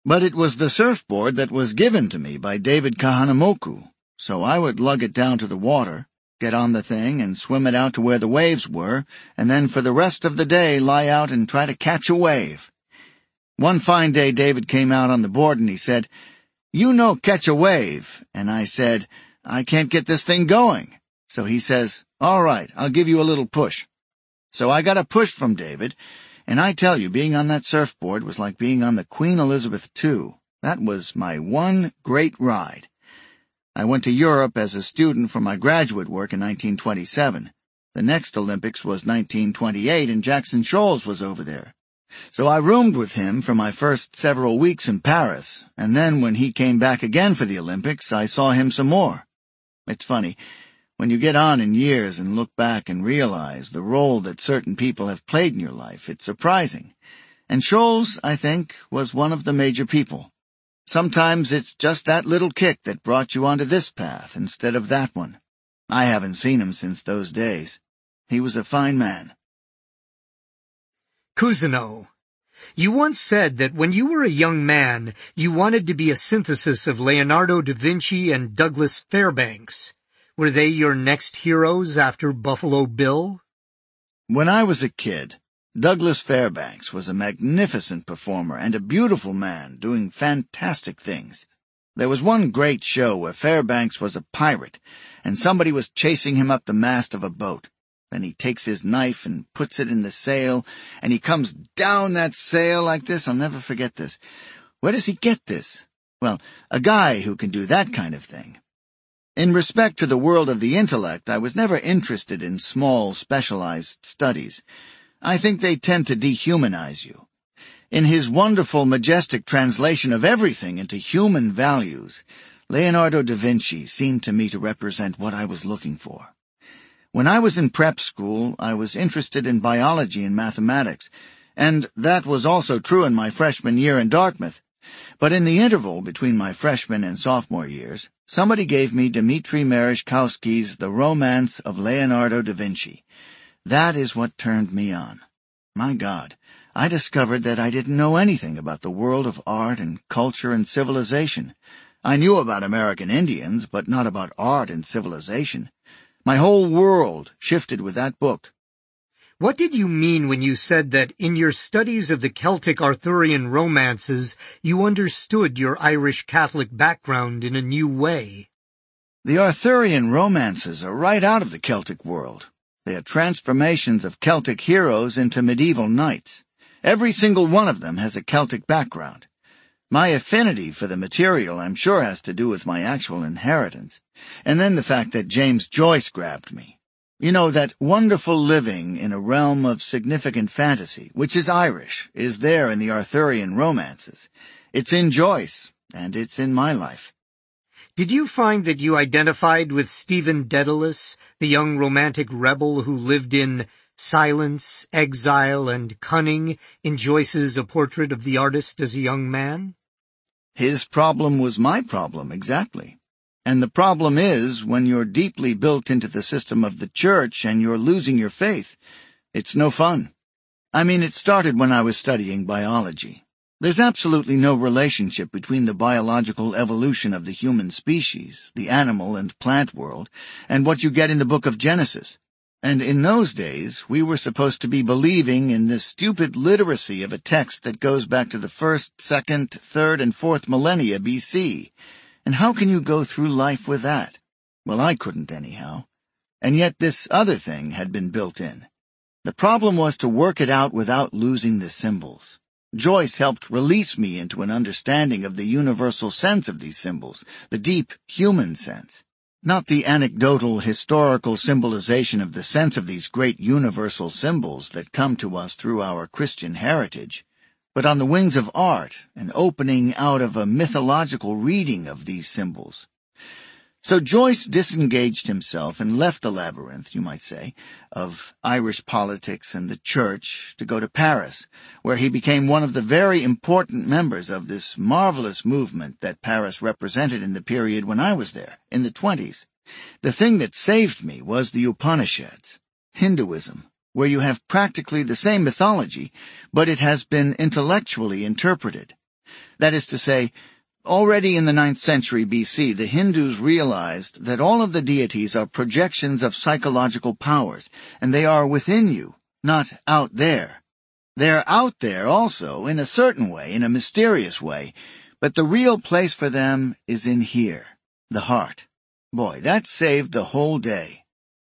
But it was the surfboard that was given to me by David Kahanamoku, so I would lug it down to the water, get on the thing and swim it out to where the waves were, and then for the rest of the day lie out and try to catch a wave. One fine day David came out on the board and he said, "You know catch a wave," and I said, "I can't get this thing going." So he says, "All right, I'll give you a little push." So I got a push from David, and I tell you, being on that surfboard was like being on the Queen Elizabeth the Second. That was my one great ride. I went to Europe as a student for my graduate work in nineteen twenty-seven. The next Olympics was nineteen twenty-eight, and Jackson Scholes was over there. So I roomed with him for my first several weeks in Paris, and then when he came back again for the Olympics, I saw him some more. It's funny. When you get on in years and look back and realize the role that certain people have played in your life, it's surprising. And Scholes, I think, was one of the major people. Sometimes it's just that little kick that brought you onto this path instead of that one. I haven't seen him since those days. He was a fine man. Cousineau, you once said that when you were a young man, you wanted to be a synthesis of Leonardo da Vinci and Douglas Fairbanks. Were they your next heroes after Buffalo Bill? When I was a kid, Douglas Fairbanks was a magnificent performer and a beautiful man doing fantastic things. There was one great show where Fairbanks was a pirate, and somebody was chasing him up the mast of a boat. Then he takes his knife and puts it in the sail, and he comes down that sail like this. I'll never forget this. Where does he get this? Well, a guy who can do that kind of thing. In respect to the world of the intellect, I was never interested in small, specialized studies. I think they tend to dehumanize you. In his wonderful, majestic translation of everything into human values, Leonardo da Vinci seemed to me to represent what I was looking for. When I was in prep school, I was interested in biology and mathematics, and that was also true in my freshman year in Dartmouth. But in the interval between my freshman and sophomore years, somebody gave me Dmitri Merezhkovsky's The Romance of Leonardo da Vinci. That is what turned me on. My God, I discovered that I didn't know anything about the world of art and culture and civilization. I knew about American Indians, but not about art and civilization. My whole world shifted with that book. What did you mean when you said that in your studies of the Celtic Arthurian romances, you understood your Irish Catholic background in a new way? The Arthurian romances are right out of the Celtic world. They are transformations of Celtic heroes into medieval knights. Every single one of them has a Celtic background. My affinity for the material, I'm sure, has to do with my actual inheritance. And then the fact that James Joyce grabbed me. You know, that wonderful living in a realm of significant fantasy, which is Irish, is there in the Arthurian romances. It's in Joyce, and it's in my life. Did you find that you identified with Stephen Dedalus, the young romantic rebel who lived in silence, exile, and cunning in Joyce's A Portrait of the Artist as a Young Man? His problem was my problem, exactly. And the problem is, when you're deeply built into the system of the church and you're losing your faith, it's no fun. I mean, it started when I was studying biology. There's absolutely no relationship between the biological evolution of the human species, the animal and plant world, and what you get in the book of Genesis. And in those days, we were supposed to be believing in this stupid literacy of a text that goes back to the first, second, third, and fourth millennia B C. And how can you go through life with that? Well, I couldn't anyhow. And yet this other thing had been built in. The problem was to work it out without losing the symbols. Joyce helped release me into an understanding of the universal sense of these symbols, the deep human sense. Not the anecdotal historical symbolization of the sense of these great universal symbols that come to us through our Christian heritage, but on the wings of art, an opening out of a mythological reading of these symbols. So Joyce disengaged himself and left the labyrinth, you might say, of Irish politics and the church to go to Paris, where he became one of the very important members of this marvelous movement that Paris represented in the period when I was there, in the twenties. The thing that saved me was the Upanishads, Hinduism, where you have practically the same mythology, but it has been intellectually interpreted. That is to say, already in the ninth century B C, the Hindus realized that all of the deities are projections of psychological powers, and they are within you, not out there. They're out there also, in a certain way, in a mysterious way, but the real place for them is in here, the heart. Boy, that saved the whole day.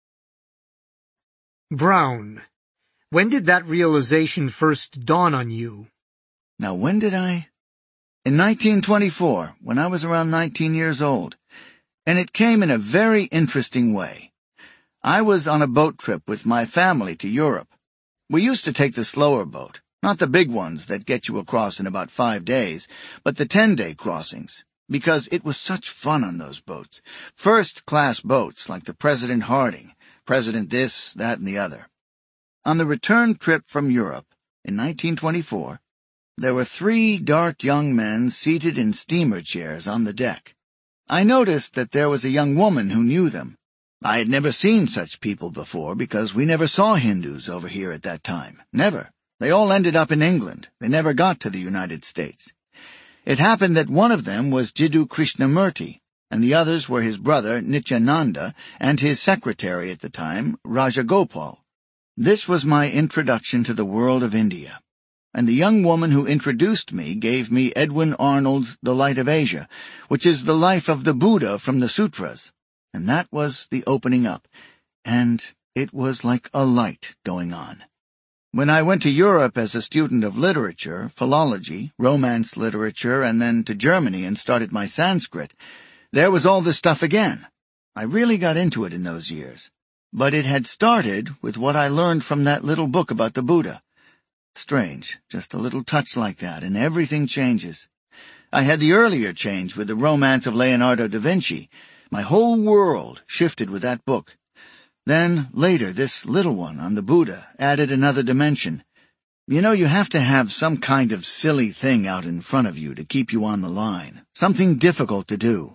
Brown, when did that realization first dawn on you? Now when did I? In nineteen twenty-four, when I was around nineteen years old, and it came in a very interesting way. I was on a boat trip with my family to Europe. We used to take the slower boat, not the big ones that get you across in about five days, but the ten-day crossings, because it was such fun on those boats. First-class boats like the President Harding, President this, that, and the other. On the return trip from Europe, in nineteen twenty-four, there were three dark young men seated in steamer chairs on the deck. I noticed that there was a young woman who knew them. I had never seen such people before because we never saw Hindus over here at that time. Never. They all ended up in England. They never got to the United States. It happened that one of them was Jiddu Krishnamurti, and the others were his brother Nityananda and his secretary at the time, Rajagopal. This was my introduction to the world of India. And the young woman who introduced me gave me Edwin Arnold's The Light of Asia, which is the life of the Buddha from the Sutras. And that was the opening up, and it was like a light going on. When I went to Europe as a student of literature, philology, romance literature, and then to Germany and started my Sanskrit, there was all this stuff again. I really got into it in those years. But it had started with what I learned from that little book about the Buddha. Strange, just a little touch like that, and everything changes. I had the earlier change with the romance of Leonardo da Vinci. My whole world shifted with that book. Then, later, this little one on the Buddha added another dimension. You know, you have to have some kind of silly thing out in front of you to keep you on the line. Something difficult to do.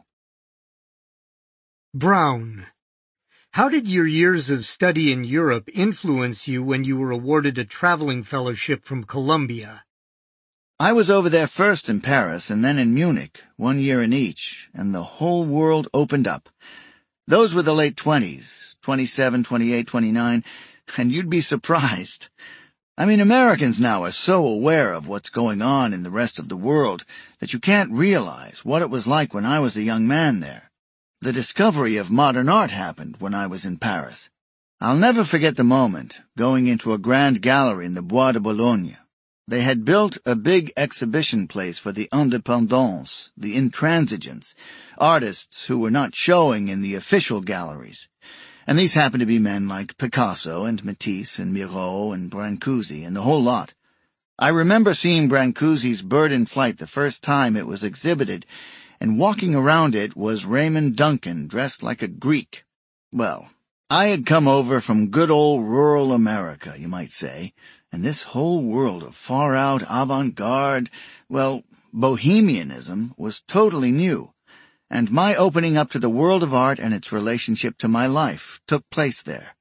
Brown, how did your years of study in Europe influence you when you were awarded a traveling fellowship from Columbia? I was over there first in Paris and then in Munich, one year in each, and the whole world opened up. Those were the late twenties, twenty-seven, twenty-eight, twenty-nine, and you'd be surprised. I mean, Americans now are so aware of what's going on in the rest of the world that you can't realize what it was like when I was a young man there. The discovery of modern art happened when I was in Paris. I'll never forget the moment, going into a grand gallery in the Bois de Boulogne. They had built a big exhibition place for the indépendants, the intransigents, artists who were not showing in the official galleries. And these happened to be men like Picasso and Matisse and Miro and Brancusi and the whole lot. I remember seeing Brancusi's Bird in Flight the first time it was exhibited, and walking around it was Raymond Duncan dressed like a Greek. Well, I had come over from good old rural America, you might say, and this whole world of far-out avant-garde, well, bohemianism was totally new, and my opening up to the world of art and its relationship to my life took place there.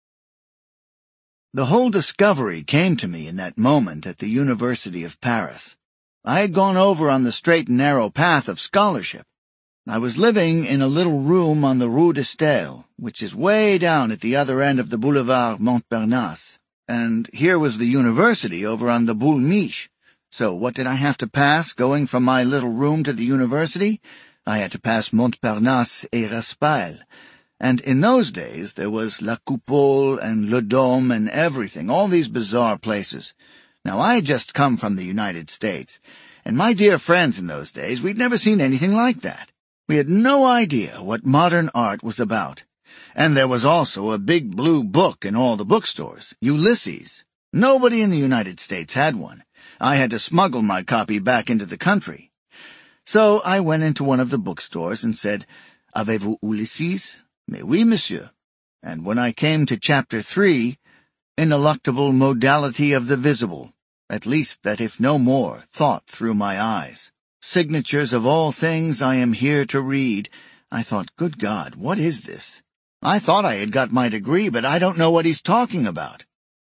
The whole discovery came to me in that moment at the University of Paris. I had gone over on the straight and narrow path of scholarship. I was living in a little room on the Rue d'Estel, which is way down at the other end of the Boulevard Montparnasse. And here was the university over on the Boule Miche. So what did I have to pass going from my little room to the university? I had to pass Montparnasse et Raspail. And in those days there was La Coupole and Le Dôme and everything, all these bizarre places. Now I had just come from the United States, and my dear friends in those days, we'd never seen anything like that. We had no idea what modern art was about. And there was also a big blue book in all the bookstores, Ulysses. Nobody in the United States had one. I had to smuggle my copy back into the country. So I went into one of the bookstores and said, "Avez-vous Ulysses?" "Mais oui, monsieur." And when I came to chapter three, ineluctable modality of the visible, at least that if no more, thought through my eyes. Signatures of all things I am here to read. I thought, good God, what is this? I thought I had got my degree, but I don't know what he's talking about.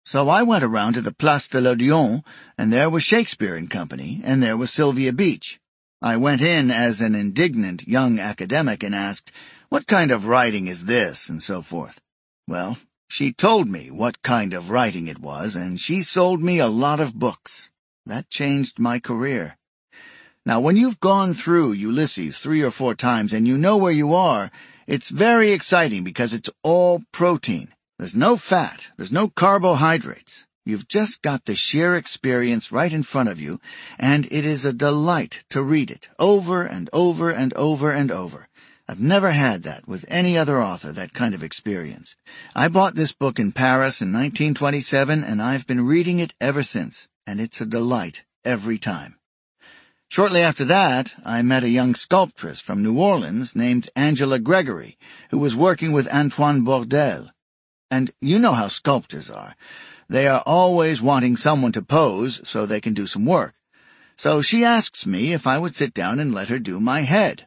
So I went around to the Place de l'Odéon, and there was Shakespeare and Company, and there was Sylvia Beach. I went in as an indignant young academic and asked, "What kind of writing is this?" and so forth. Well, she told me what kind of writing it was, and she sold me a lot of books. That changed my career. Now, when you've gone through Ulysses three or four times and you know where you are, it's very exciting because it's all protein. There's no fat, there's no carbohydrates. You've just got the sheer experience right in front of you, and it is a delight to read it over and over and over and over. I've never had that with any other author, that kind of experience. I bought this book in Paris in nineteen twenty-seven, and I've been reading it ever since, and it's a delight every time. Shortly after that, I met a young sculptress from New Orleans named Angela Gregory, who was working with Antoine Bourdelle. And you know how sculptors are. They are always wanting someone to pose so they can do some work. So she asks me if I would sit down and let her do my head.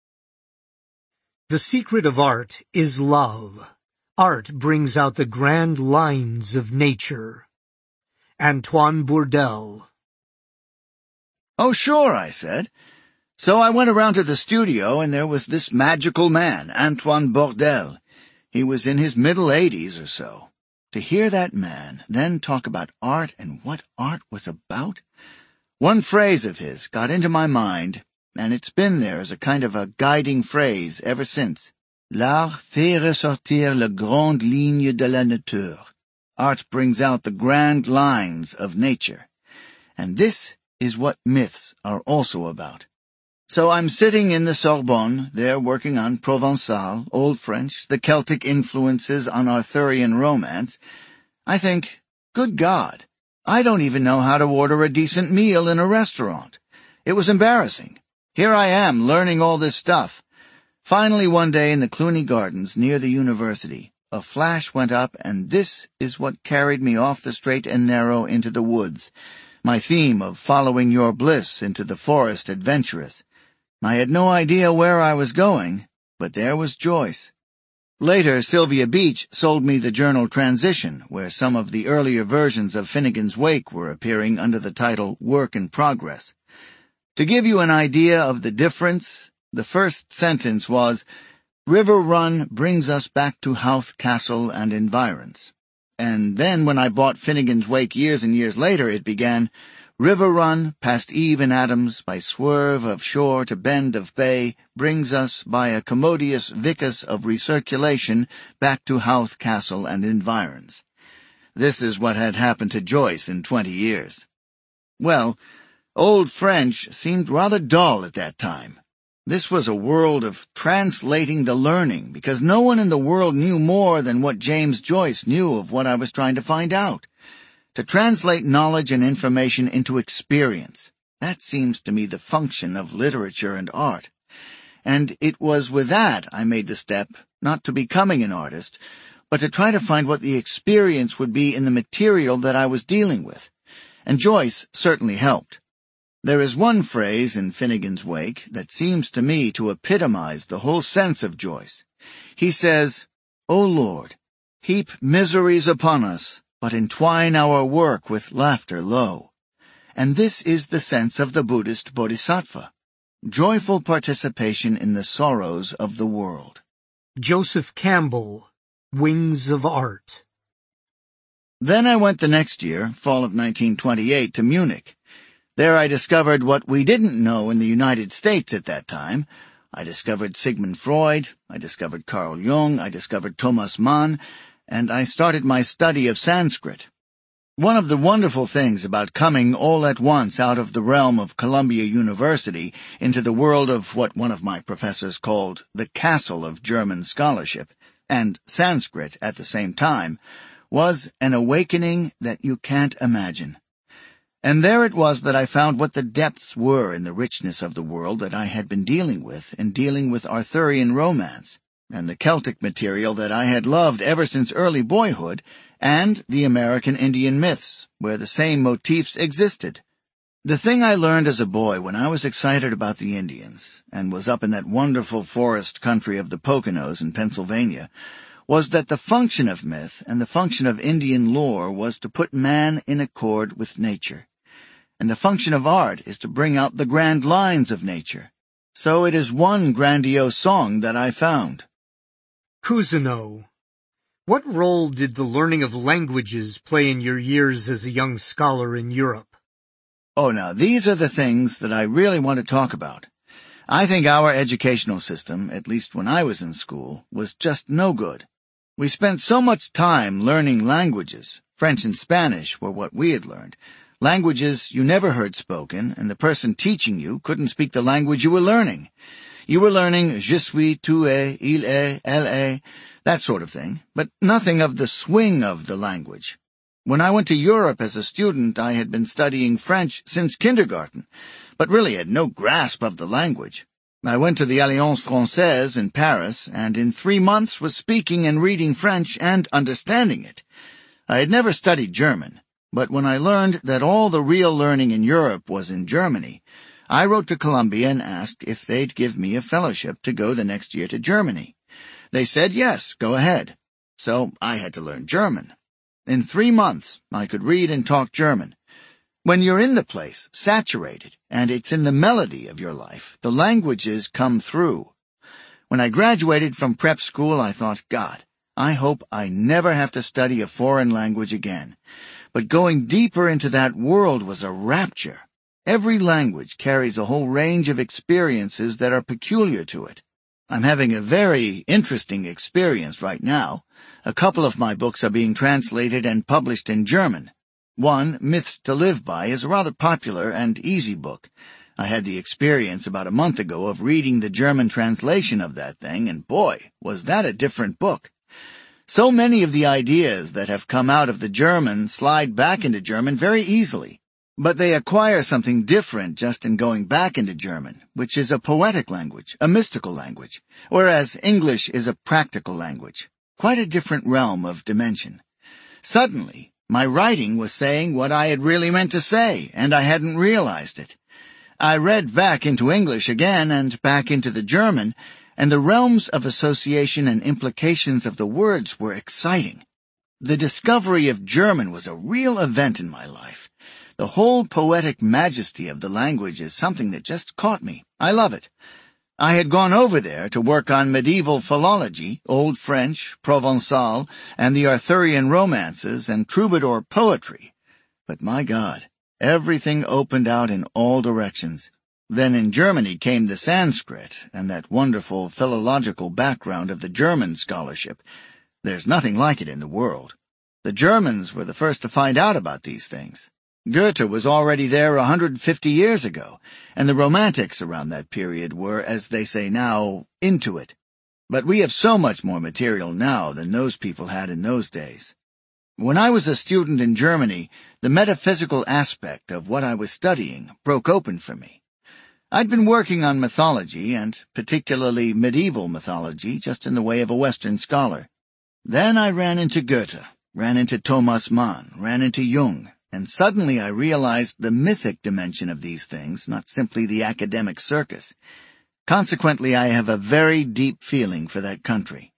The secret of art is love. Art brings out the grand lines of nature. Antoine Bourdelle. "Oh, sure," I said. So I went around to the studio, and there was this magical man, Antoine Bourdelle. He was in his middle eighties or so. To hear that man then talk about art and what art was about, one phrase of his got into my mind, and it's been there as a kind of a guiding phrase ever since. L'art fait ressortir les grandes lignes de la nature. Art brings out the grand lines of nature. And this is what myths are also about. So I'm sitting in the Sorbonne, there working on Provençal, Old French, the Celtic influences on Arthurian romance. I think, good God, I don't even know how to order a decent meal in a restaurant. It was embarrassing. Here I am learning all this stuff. Finally one day in the Cluny Gardens near the university, a flash went up, and this is what carried me off the straight and narrow into the woods. My theme of following your bliss into the forest adventurous. I had no idea where I was going, but there was Joyce. Later, Sylvia Beach sold me the journal Transition, where some of the earlier versions of Finnegan's Wake were appearing under the title Work in Progress. To give you an idea of the difference, the first sentence was, "River Run brings us back to Howth Castle and environs." And then when I bought Finnegan's Wake years and years later, it began, "River Run, past Eve and Adams, by swerve of shore to bend of bay, brings us by a commodious vicus of recirculation back to Howth Castle and environs." This is what had happened to Joyce in twenty years. Well, Old French seemed rather dull at that time. This was a world of translating the learning, because no one in the world knew more than what James Joyce knew of what I was trying to find out. To translate knowledge and information into experience, that seems to me the function of literature and art. And it was with that I made the step, not to becoming an artist, but to try to find what the experience would be in the material that I was dealing with. And Joyce certainly helped. There is one phrase in Finnegan's Wake that seems to me to epitomize the whole sense of Joyce. He says, "O Lord, heap miseries upon us, but entwine our work with laughter low." And this is the sense of the Buddhist bodhisattva, joyful participation in the sorrows of the world. Joseph Campbell, Wings of Art. Then I went the next year, fall of nineteen twenty-eight, to Munich. There I discovered what we didn't know in the United States at that time. I discovered Sigmund Freud, I discovered Carl Jung, I discovered Thomas Mann, and I started my study of Sanskrit. One of the wonderful things about coming all at once out of the realm of Columbia University into the world of what one of my professors called the castle of German scholarship, and Sanskrit at the same time, was an awakening that you can't imagine. And there it was that I found what the depths were in the richness of the world that I had been dealing with in dealing with Arthurian romance, and the Celtic material that I had loved ever since early boyhood, and the American Indian myths, where the same motifs existed. The thing I learned as a boy when I was excited about the Indians, and was up in that wonderful forest country of the Poconos in Pennsylvania, was that the function of myth and the function of Indian lore was to put man in accord with nature. And the function of art is to bring out the grand lines of nature. So it is one grandiose song that I found. Cousineau. What role did the learning of languages play in your years as a young scholar in Europe? Oh, now, these are the things that I really want to talk about. I think our educational system, at least when I was in school, was just no good. We spent so much time learning languages. French and Spanish were what we had learned. Languages you never heard spoken, and the person teaching you couldn't speak the language you were learning. You were learning je suis, tu es, il est, elle est, that sort of thing, but nothing of the swing of the language. When I went to Europe as a student, I had been studying French since kindergarten, but really had no grasp of the language. I went to the Alliance Française in Paris, and in three months was speaking and reading French and understanding it. I had never studied German, but when I learned that all the real learning in Europe was in Germany, I wrote to Columbia and asked if they'd give me a fellowship to go the next year to Germany. They said yes, go ahead. So I had to learn German. In three months, I could read and talk German. When you're in the place, saturated, and it's in the melody of your life, the languages come through. When I graduated from prep school, I thought, God, I hope I never have to study a foreign language again. But going deeper into that world was a rapture. Every language carries a whole range of experiences that are peculiar to it. I'm having a very interesting experience right now. A couple of my books are being translated and published in German. One, Myths to Live By, is a rather popular and easy book. I had the experience about a month ago of reading the German translation of that thing, and boy, was that a different book. So many of the ideas that have come out of the German slide back into German very easily. But they acquire something different just in going back into German, which is a poetic language, a mystical language, whereas English is a practical language. Quite a different realm of dimension. Suddenly, my writing was saying what I had really meant to say, and I hadn't realized it. I read back into English again and back into the German, and the realms of association and implications of the words were exciting. The discovery of German was a real event in my life. The whole poetic majesty of the language is something that just caught me. I love it. I had gone over there to work on medieval philology, Old French, Provençal, and the Arthurian romances and troubadour poetry. But my God, everything opened out in all directions. Then in Germany came the Sanskrit and that wonderful philological background of the German scholarship. There's nothing like it in the world. The Germans were the first to find out about these things. Goethe was already there a hundred fifty years ago, and the Romantics around that period were, as they say now, into it. But we have so much more material now than those people had in those days. When I was a student in Germany, the metaphysical aspect of what I was studying broke open for me. I'd been working on mythology, and particularly medieval mythology, just in the way of a Western scholar. Then I ran into Goethe, ran into Thomas Mann, ran into Jung, and suddenly I realized the mythic dimension of these things, not simply the academic circus. Consequently, I have a very deep feeling for that country.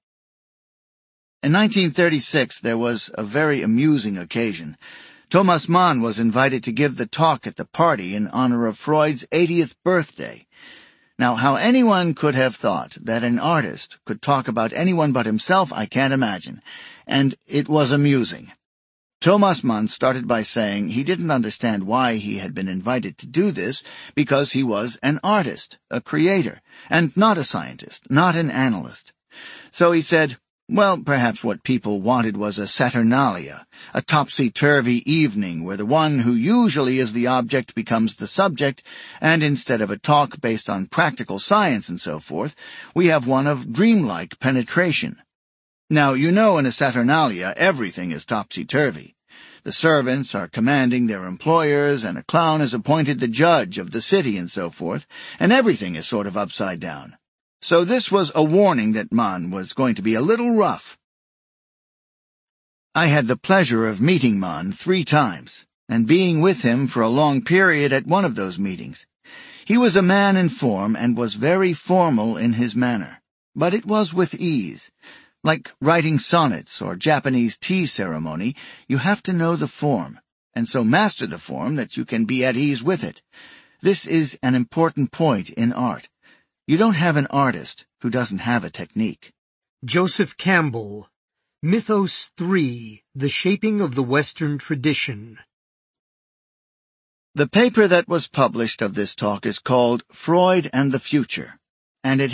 In nineteen thirty-six, there was a very amusing occasion. Thomas Mann was invited to give the talk at the party in honor of Freud's eightieth birthday. Now, how anyone could have thought that an artist could talk about anyone but himself, I can't imagine, and it was amusing. Thomas Mann started by saying he didn't understand why he had been invited to do this, because he was an artist, a creator, and not a scientist, not an analyst. So he said, well, perhaps what people wanted was a Saturnalia, a topsy-turvy evening where the one who usually is the object becomes the subject, and instead of a talk based on practical science and so forth, we have one of dreamlike penetration. Now, you know in a Saturnalia everything is topsy-turvy. The servants are commanding their employers, and a clown is appointed the judge of the city and so forth, and everything is sort of upside down. So this was a warning that Mann was going to be a little rough. I had the pleasure of meeting Mann three times, and being with him for a long period at one of those meetings. He was a man in form and was very formal in his manner, but it was with ease. Like writing sonnets or Japanese tea ceremony, you have to know the form, and so master the form that you can be at ease with it. This is an important point in art. You don't have an artist who doesn't have a technique. Joseph Campbell, Mythos three, The Shaping of the Western Tradition. The paper that was published of this talk is called Freud and the Future, and it